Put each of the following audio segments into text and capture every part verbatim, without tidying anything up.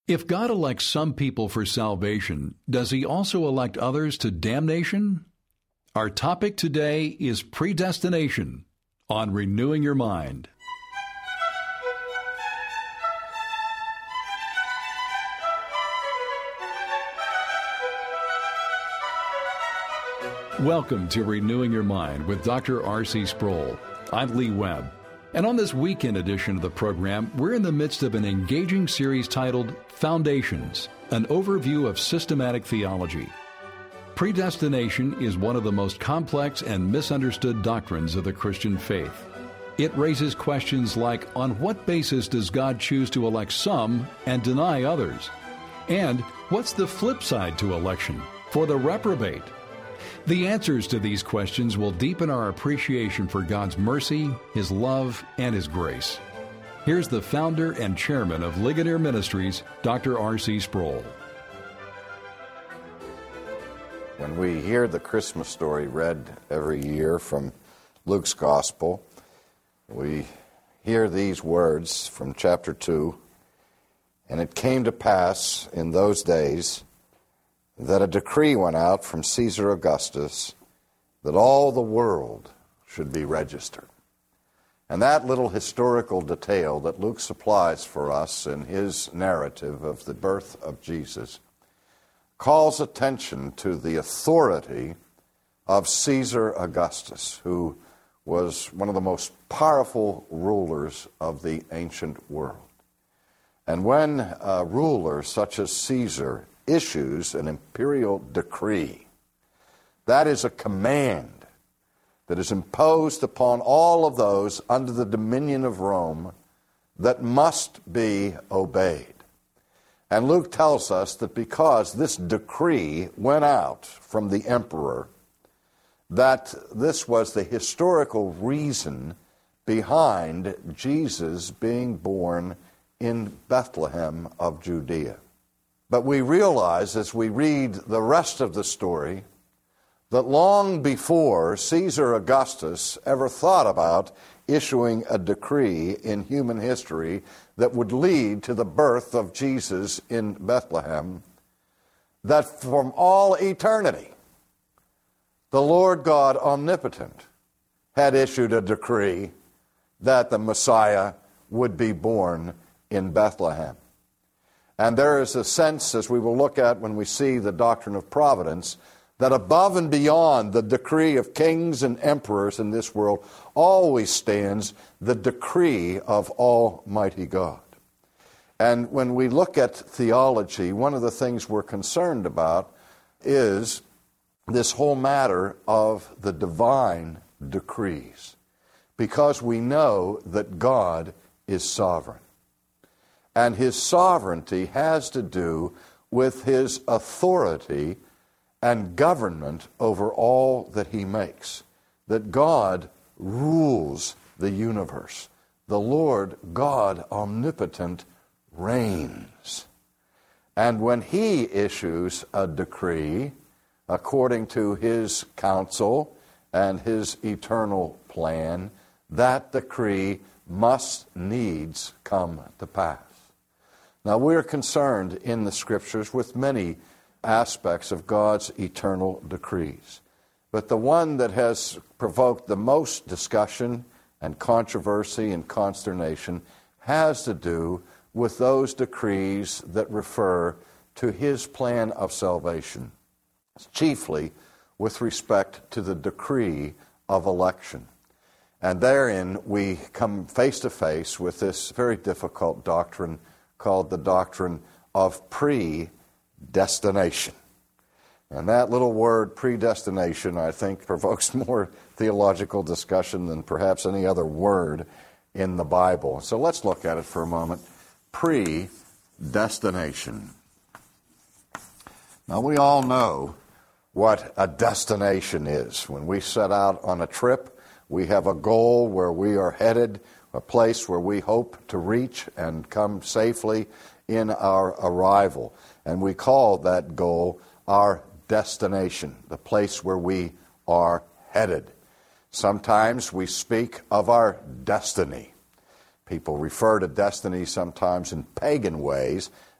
If God elects some people for salvation, does He also elect others to damnation? Our topic today is predestination on Renewing Your Mind. Welcome to Renewing Your Mind with Doctor R C Sproul. I'm Lee Webb. And on this weekend edition of the program, we're in the midst of an engaging series titled Foundations, an overview of systematic theology. Predestination is one of the most complex and misunderstood doctrines of the Christian faith. It raises questions like, on what basis does God choose to elect some and deny others? And what's the flip side to election for the reprobate? The answers to these questions will deepen our appreciation for God's mercy, His love, and His grace. Here's the founder and chairman of Ligonier Ministries, Doctor R C Sproul. When we hear the Christmas story read every year from Luke's Gospel, we hear these words from chapter two, "And it came to pass in those days that a decree went out from Caesar Augustus that all the world should be registered." And that little historical detail that Luke supplies for us in his narrative of the birth of Jesus calls attention to the authority of Caesar Augustus, who was one of the most powerful rulers of the ancient world. And when a ruler such as Caesar issues an imperial decree, that is a command that is imposed upon all of those under the dominion of Rome that must be obeyed. And Luke tells us that because this decree went out from the emperor, that this was the historical reason behind Jesus being born in Bethlehem of Judea. But we realize as we read the rest of the story that long before Caesar Augustus ever thought about issuing a decree in human history that would lead to the birth of Jesus in Bethlehem, that from all eternity, the Lord God omnipotent had issued a decree that the Messiah would be born in Bethlehem. And there is a sense, as we will look at when we see the doctrine of providence, that above and beyond the decree of kings and emperors in this world always stands the decree of Almighty God. And when we look at theology, one of the things we're concerned about is this whole matter of the divine decrees, because we know that God is sovereign. And His sovereignty has to do with His authority and government over all that He makes. That God rules the universe. The Lord God omnipotent reigns. And when He issues a decree according to His counsel and His eternal plan, that decree must needs come to pass. Now, we're concerned in the Scriptures with many aspects of God's eternal decrees. But the one that has provoked the most discussion and controversy and consternation has to do with those decrees that refer to His plan of salvation, chiefly with respect to the decree of election. And therein we come face to face with this very difficult doctrine called the doctrine of predestination. And that little word, predestination, I think provokes more theological discussion than perhaps any other word in the Bible. So let's look at it for a moment. Predestination. Now, we all know what a destination is. When we set out on a trip, we have a goal where we are headed, a place where we hope to reach and come safely in our arrival. And we call that goal our destination, the place where we are headed. Sometimes we speak of our destiny. People refer to destiny sometimes in pagan ways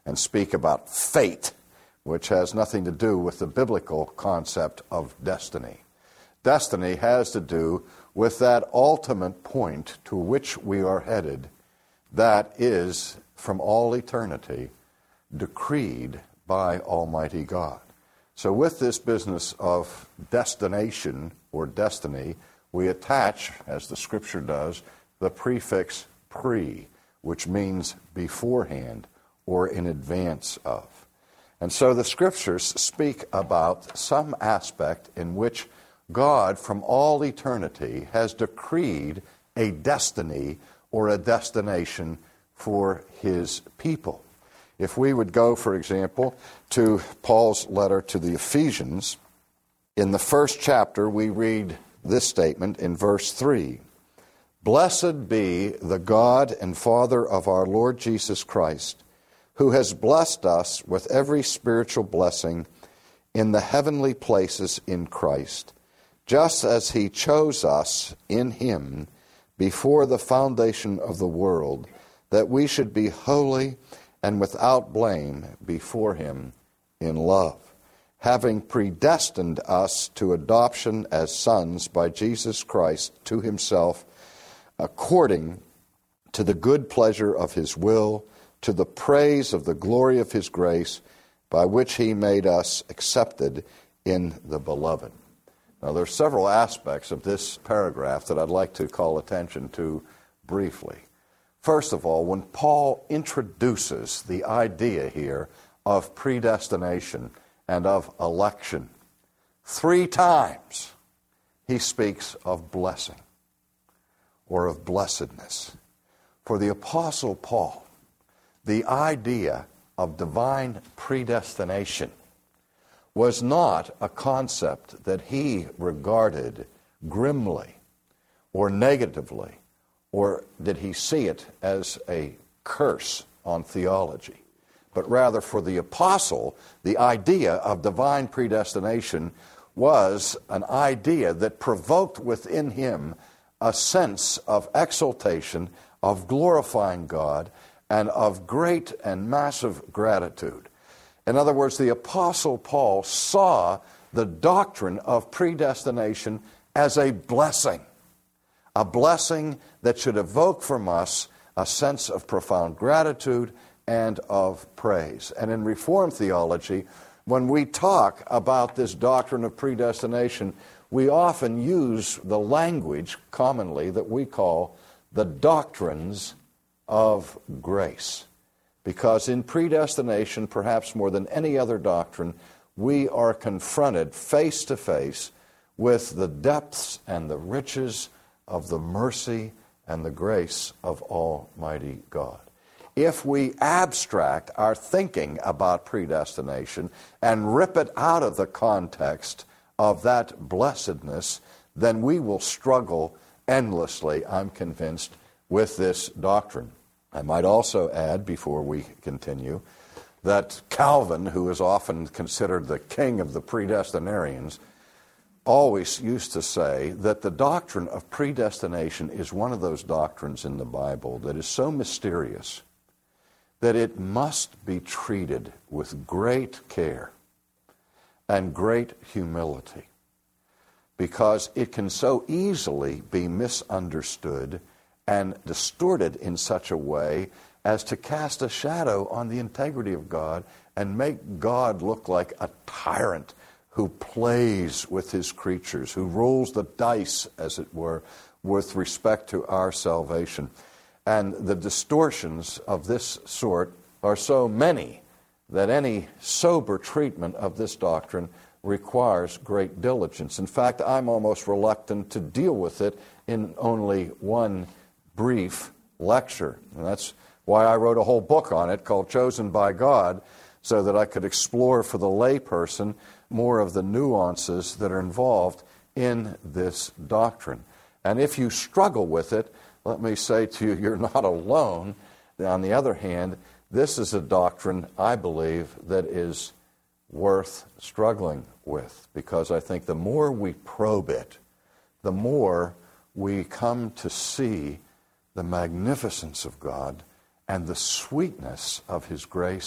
and speak about fate, which has nothing to do with the biblical concept of destiny. Destiny has to do with that ultimate point to which we are headed, that is, from all eternity, decreed by Almighty God. So with this business of destination or destiny, we attach, as the Scripture does, the prefix pre, which means beforehand or in advance of. And so the Scriptures speak about some aspect in which God, from all eternity, has decreed a destiny or a destination for His people. If we would go, for example, to Paul's letter to the Ephesians, in the first chapter we read this statement in verse three. Blessed be the God and Father of our Lord Jesus Christ, who has blessed us with every spiritual blessing in the heavenly places in Christ, just as He chose us in Him before the foundation of the world, that we should be holy and without blame before Him in love, having predestined us to adoption as sons by Jesus Christ to Himself, according to the good pleasure of His will, to the praise of the glory of His grace, by which He made us accepted in the Beloved. Now, there are several aspects of this paragraph that I'd like to call attention to briefly. First of all, when Paul introduces the idea here of predestination and of election, three times he speaks of blessing or of blessedness. For the Apostle Paul, the idea of divine predestination was not a concept that he regarded grimly or negatively, or did he see it as a curse on theology. But rather, for the apostle, the idea of divine predestination was an idea that provoked within him a sense of exaltation, of glorifying God, and of great and massive gratitude. In other words, the Apostle Paul saw the doctrine of predestination as a blessing, a blessing that should evoke from us a sense of profound gratitude and of praise. And in Reformed theology, when we talk about this doctrine of predestination, we often use the language commonly that we call the doctrines of grace. Because in predestination, perhaps more than any other doctrine, we are confronted face to face with the depths and the riches of the mercy and the grace of Almighty God. If we abstract our thinking about predestination and rip it out of the context of that blessedness, then we will struggle endlessly, I'm convinced, with this doctrine. I might also add, before we continue, that Calvin, who is often considered the king of the predestinarians, always used to say that the doctrine of predestination is one of those doctrines in the Bible that is so mysterious that it must be treated with great care and great humility, because it can so easily be misunderstood and distorted in such a way as to cast a shadow on the integrity of God and make God look like a tyrant who plays with His creatures, who rolls the dice, as it were, with respect to our salvation. And the distortions of this sort are so many that any sober treatment of this doctrine requires great diligence. In fact, I'm almost reluctant to deal with it in only one brief lecture. And that's why I wrote a whole book on it called Chosen by God, so that I could explore for the layperson more of the nuances that are involved in this doctrine. And if you struggle with it, let me say to you, you're not alone. On the other hand, this is a doctrine, I believe, that is worth struggling with, because I think the more we probe it, the more we come to see the magnificence of God and the sweetness of His grace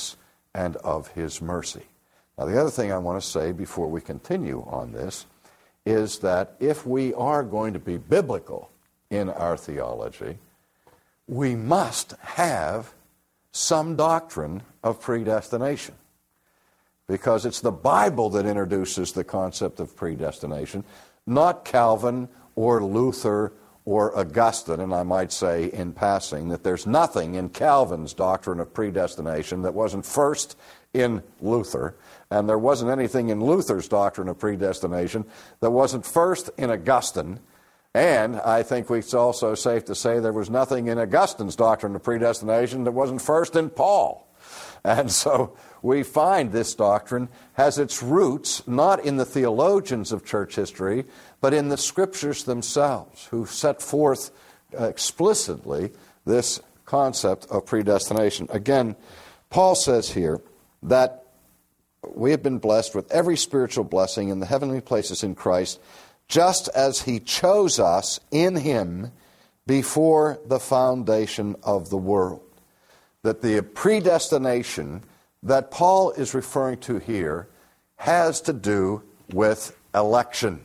and of his mercy. Now, the other thing I want to say before we continue on this is that if we are going to be biblical in our theology, we must have some doctrine of predestination, because it's the Bible that introduces the concept of predestination, not Calvin or Luther or Augustine. And I might say in passing that there's nothing in Calvin's doctrine of predestination that wasn't first in Luther, and there wasn't anything in Luther's doctrine of predestination that wasn't first in Augustine. And I think it's also safe to say there was nothing in Augustine's doctrine of predestination that wasn't first in Paul. And so we find this doctrine has its roots not in the theologians of church history, but in the Scriptures themselves, who set forth explicitly this concept of predestination. Again, Paul says here that we have been blessed with every spiritual blessing in the heavenly places in Christ, just as he chose us in him before the foundation of the world. That the predestination that Paul is referring to here has to do with election.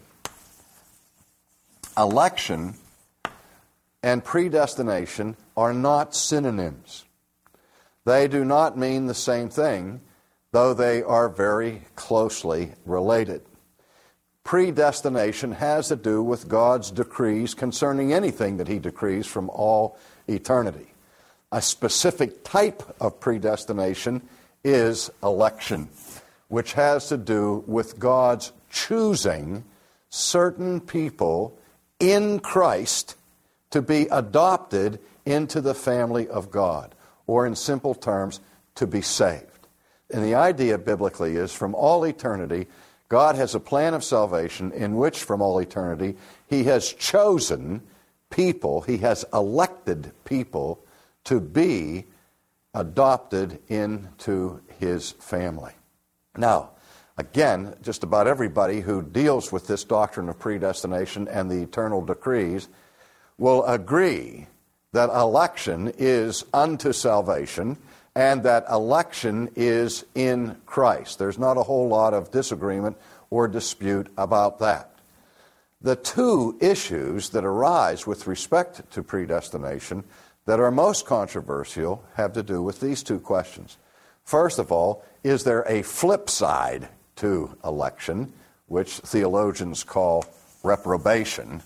Election and predestination are not synonyms. They do not mean the same thing, though they are very closely related. Predestination has to do with God's decrees concerning anything that he decrees from all eternity. A specific type of predestination is election, which has to do with God's choosing certain people in Christ to be adopted into the family of God, or in simple terms, to be saved. And the idea biblically is from all eternity, God has a plan of salvation in which from all eternity he has chosen people, he has elected people to be adopted into his family. Now, again, just about everybody who deals with this doctrine of predestination and the eternal decrees will agree that election is unto salvation and that election is in Christ. There's not a whole lot of disagreement or dispute about that. The two issues that arise with respect to predestination that are most controversial have to do with these two questions. First of all, is there a flip side to election, which theologians call reprobation,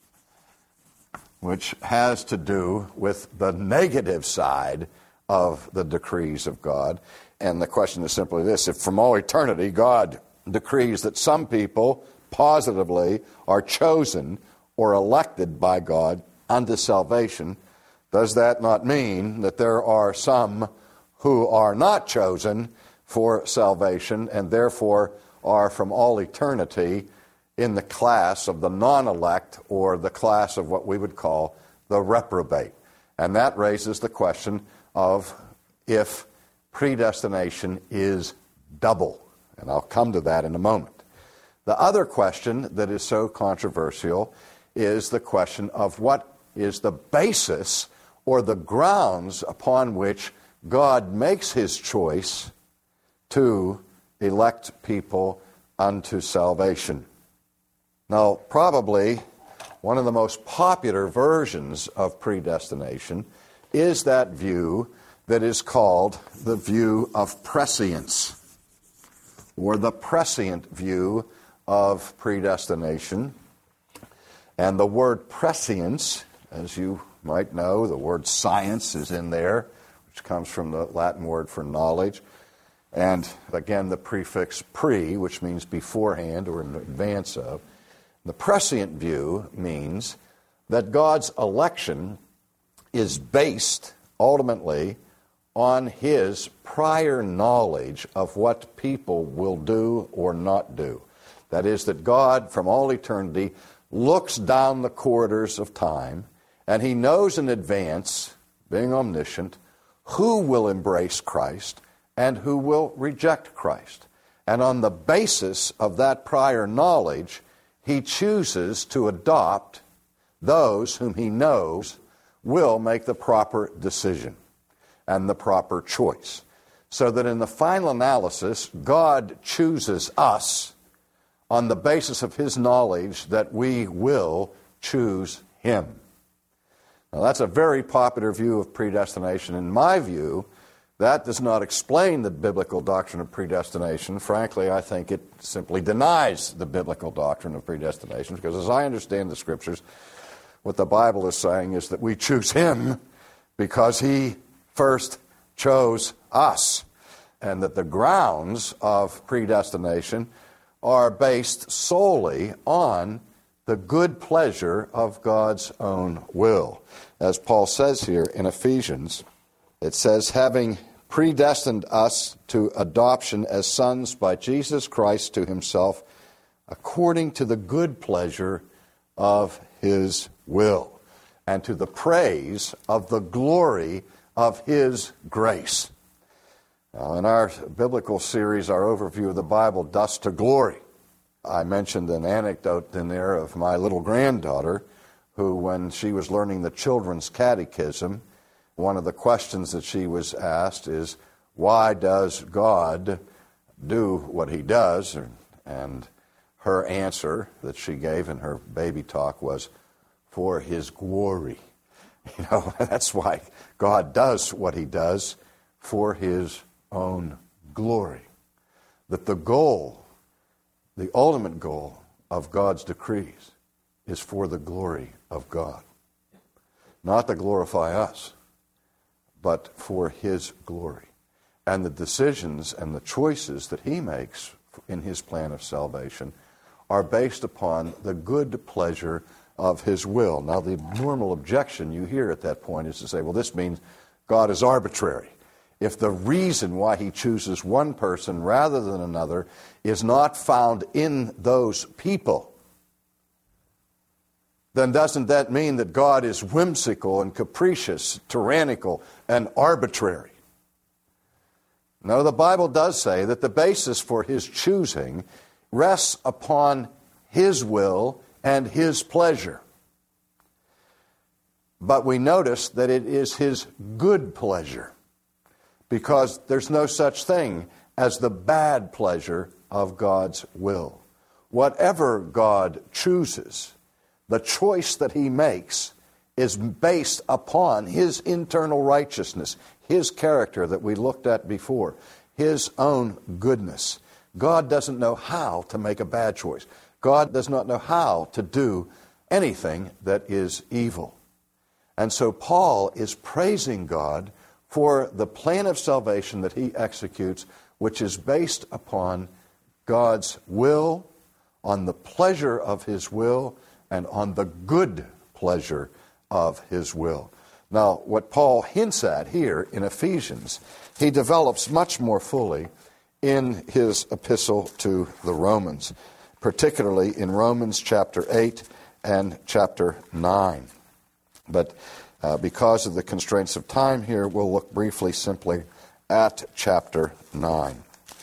which has to do with the negative side of the decrees of God? And the question is simply this: if from all eternity God decrees that some people positively are chosen or elected by God unto salvation, does that not mean that there are some who are not chosen for salvation and therefore are from all eternity in the class of the non-elect, or the class of what we would call the reprobate? And that raises the question of if predestination is double. And I'll come to that in a moment. The other question that is so controversial is the question of what is the basis or the grounds upon which God makes his choice to elect people unto salvation. Now, probably one of the most popular versions of predestination is that view that is called the view of prescience, or the prescient view of predestination. And the word prescience, as you might know, the word science is in there, which comes from the Latin word for knowledge. And again, the prefix pre, which means beforehand or in advance of. The prescient view means that God's election is based ultimately on his prior knowledge of what people will do or not do. That is, that God, from all eternity, looks down the corridors of time, and he knows in advance, being omniscient, who will embrace Christ and who will reject Christ. And on the basis of that prior knowledge, he chooses to adopt those whom he knows will make the proper decision and the proper choice. so that in the final analysis, God chooses us on the basis of his knowledge that we will choose him. Now, that's a very popular view of predestination. In my view, that does not explain the biblical doctrine of predestination. Frankly, I think it simply denies the biblical doctrine of predestination, because as I understand the Scriptures, what the Bible is saying is that we choose him because he first chose us, and that the grounds of predestination are based solely on the good pleasure of God's own will. As Paul says here in Ephesians, it says, having predestined us to adoption as sons by Jesus Christ to himself, according to the good pleasure of his will, and to the praise of the glory of his grace. Now, in our biblical series, our overview of the Bible, Dust to Glory, I mentioned an anecdote in there of my little granddaughter, who, when she was learning the children's catechism, one of the questions that she was asked is, why does God do what he does? And her answer that she gave in her baby talk was, for his glory. You know, that's why God does what he does, for his own glory. That the goal, the ultimate goal of God's decrees is for the glory of God. Not to glorify us, but for his glory. And the decisions and the choices that he makes in his plan of salvation are based upon the good pleasure of his will. Now, the normal objection you hear at that point is to say, well, this means God is arbitrary. If the reason why he chooses one person rather than another is not found in those people, then doesn't that mean that God is whimsical and capricious, tyrannical and arbitrary? No, the Bible does say that the basis for his choosing rests upon his will and his pleasure. But we notice that it is his good pleasure, because there's no such thing as the bad pleasure of God's will. Whatever God chooses, the choice that he makes is based upon his internal righteousness, his character that we looked at before, his own goodness. God doesn't know how to make a bad choice. God does not know how to do anything that is evil. And so Paul is praising God for the plan of salvation that he executes, which is based upon God's will, on the pleasure of his will, and on the good pleasure of his will. Now, what Paul hints at here in Ephesians, he develops much more fully in his epistle to the Romans, particularly in Romans chapter eight and chapter nine. But uh, because of the constraints of time here, we'll look briefly simply at chapter nine.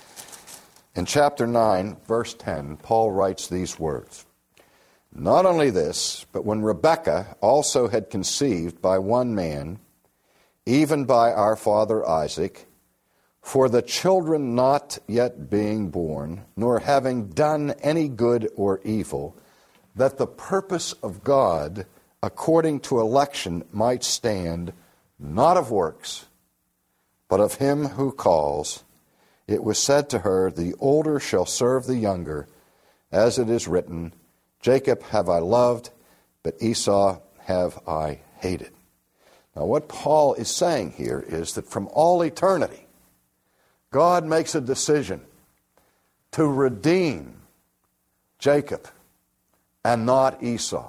In chapter nine, verse ten, Paul writes these words, not only this, but when Rebekah also had conceived by one man, even by our father Isaac, for the children not yet being born, nor having done any good or evil, that the purpose of God according to election might stand, not of works, but of him who calls, it was said to her, the older shall serve the younger, as it is written, Jacob have I loved, but Esau have I hated. Now, what Paul is saying here is that from all eternity, God makes a decision to redeem Jacob and not Esau,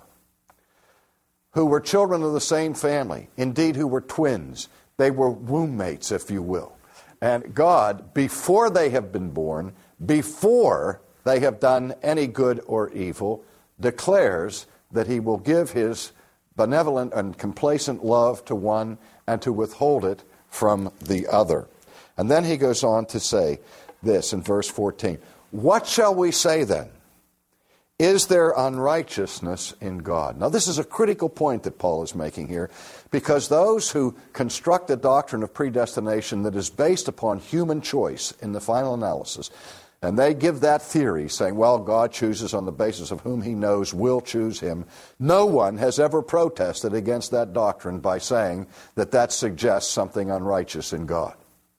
who were children of the same family, indeed who were twins. They were womb mates, if you will. And God, before they have been born, before they have done any good or evil, declares that he will give his benevolent and complacent love to one and to withhold it from the other. And then he goes on to say this in verse fourteen, what shall we say then? Is there unrighteousness in God? Now, this is a critical point that Paul is making here, because those who construct a doctrine of predestination that is based upon human choice in the final analysis, and they give that theory saying, well, God chooses on the basis of whom he knows will choose him, no one has ever protested against that doctrine by saying that that suggests something unrighteous in God.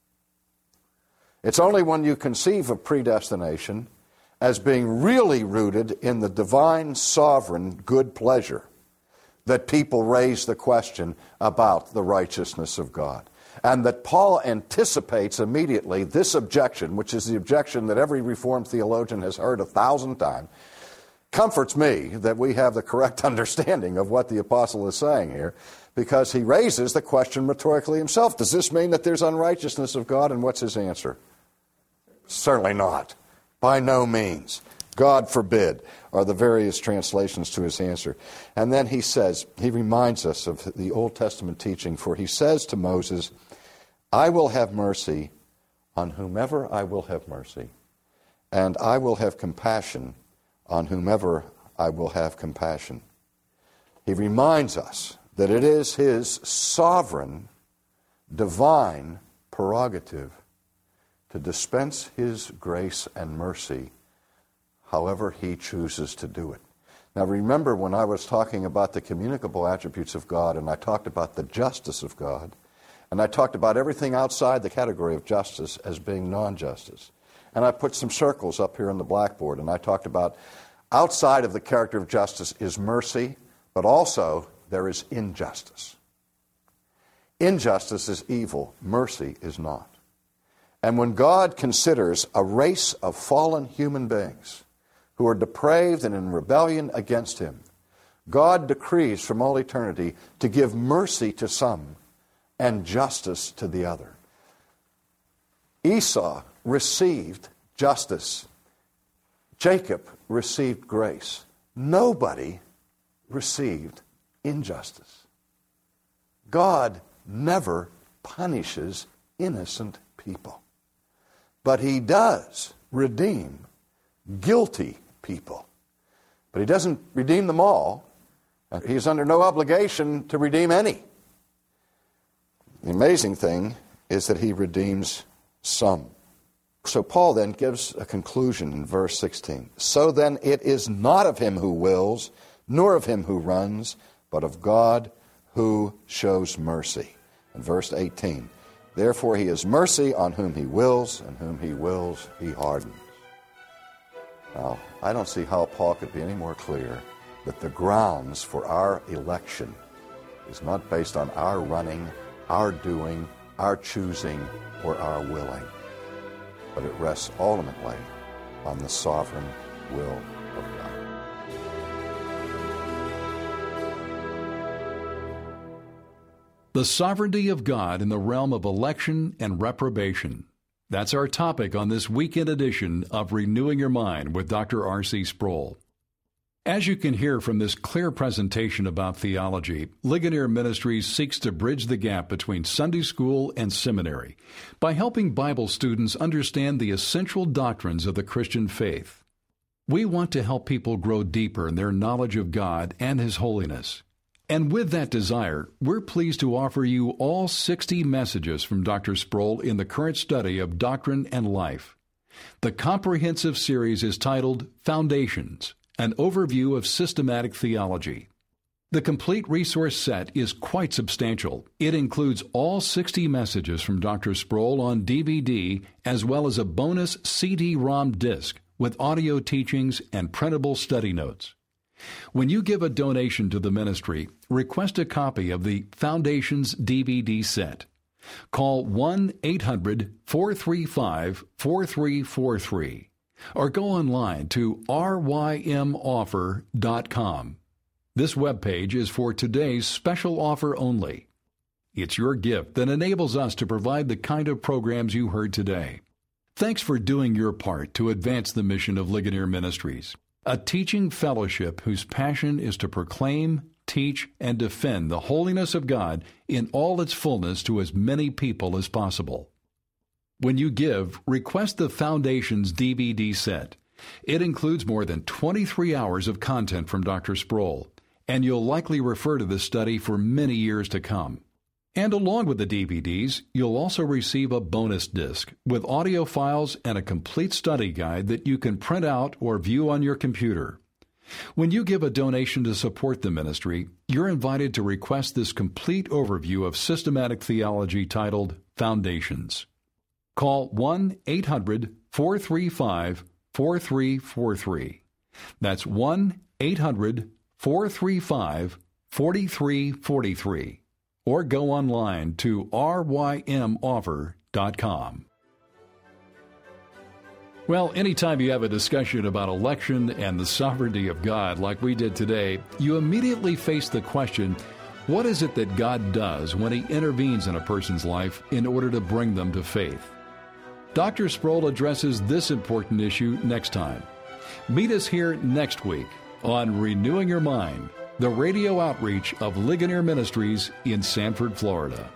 It's only when you conceive of predestination as being really rooted in the divine, sovereign, good pleasure that people raise the question about the righteousness of God. And that Paul anticipates immediately this objection, which is the objection that every Reformed theologian has heard a thousand times, comforts me that we have the correct understanding of what the apostle is saying here, because he raises the question rhetorically himself. Does this mean that there's unrighteousness of God? And what's his answer? Certainly not. By no means. God forbid, are the various translations to his answer. And then he says, he reminds us of the Old Testament teaching, for he says to Moses, I will have mercy on whomever I will have mercy, and I will have compassion on whomever I will have compassion. He reminds us that it is his sovereign, divine prerogative to dispense his grace and mercy however he chooses to do it. Now remember, when I was talking about the communicable attributes of God, and I talked about the justice of God, and I talked about everything outside the category of justice as being non-justice. And I put some circles up here on the blackboard, and I talked about outside of the character of justice is mercy, but also there is injustice. Injustice is evil, mercy is not. And when God considers a race of fallen human beings who are depraved and in rebellion against him, God decrees from all eternity to give mercy to some and justice to the other. Esau received justice. Jacob received grace. Nobody received injustice. God never punishes innocent people. But he does redeem guilty people. But he doesn't redeem them all. And he's under no obligation to redeem any. The amazing thing is that he redeems some. So Paul then gives a conclusion in verse sixteen. So then it is not of him who wills, nor of him who runs, but of God who shows mercy. In verse eighteen. Therefore he has mercy on whom he wills, and whom he wills he hardens. Now, I don't see how Paul could be any more clear that the grounds for our election is not based on our running, our doing, our choosing, or our willing, but it rests ultimately on the sovereign will of God. The sovereignty of God in the realm of election and reprobation. That's our topic on this weekend edition of Renewing Your Mind with Doctor R C Sproul. As you can hear from this clear presentation about theology, Ligonier Ministries seeks to bridge the gap between Sunday school and seminary by helping Bible students understand the essential doctrines of the Christian faith. We want to help people grow deeper in their knowledge of God and His holiness. And with that desire, we're pleased to offer you all sixty messages from Doctor Sproul in the current study of Doctrine and Life. The comprehensive series is titled Foundations, an overview of systematic theology. The complete resource set is quite substantial. It includes all sixty messages from Doctor Sproul on D V D, as well as a bonus C D ROM disc with audio teachings and printable study notes. When you give a donation to the ministry, request a copy of the Foundations D V D set. Call one eight hundred four three five four three four three or go online to r y m offer dot com. This webpage is for today's special offer only. It's your gift that enables us to provide the kind of programs you heard today. Thanks for doing your part to advance the mission of Ligonier Ministries, a teaching fellowship whose passion is to proclaim, teach, and defend the holiness of God in all its fullness to as many people as possible. When you give, request the Foundations D V D set. It includes more than twenty-three hours of content from Doctor Sproul, and you'll likely refer to this study for many years to come. And along with the D V Ds, you'll also receive a bonus disc with audio files and a complete study guide that you can print out or view on your computer. When you give a donation to support the ministry, you're invited to request this complete overview of systematic theology titled Foundations. Call one eight hundred four three five four three four three. That's one eight hundred four three five four three four three. Or go online to r y m offer dot com. Well, anytime you have a discussion about election and the sovereignty of God like we did today, you immediately face the question, what is it that God does when He intervenes in a person's life in order to bring them to faith? Doctor Sproul addresses this important issue next time. Meet us here next week on Renewing Your Mind, the radio outreach of Ligonier Ministries in Sanford, Florida.